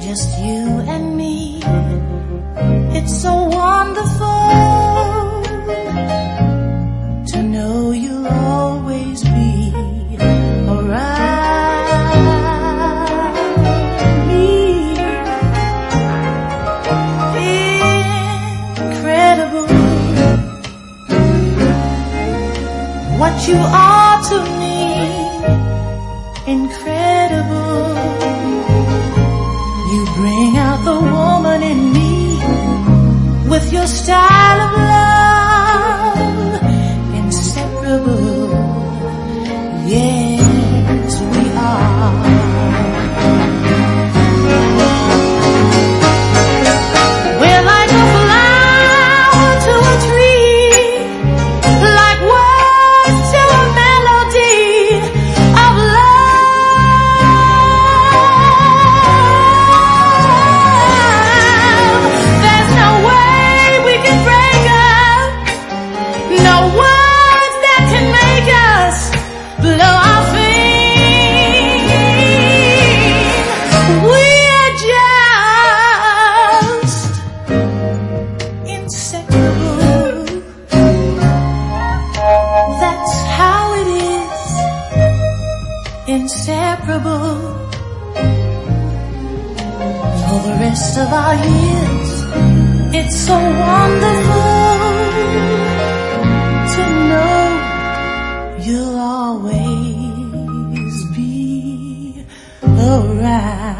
just you and me. It's so wonderful to know you'll always be around me. Incredible what you are to me. Incredible, you bring out the woman in me with your style of love. Inseparable, yes we are. We're like a flower to a tree, like words to a melody of love. There's no way we can break up, no words that can make us blow our flame. We are just inseparable. That's how it is, inseparable. For the rest of our years, it's so wonderful to know you'll always be around.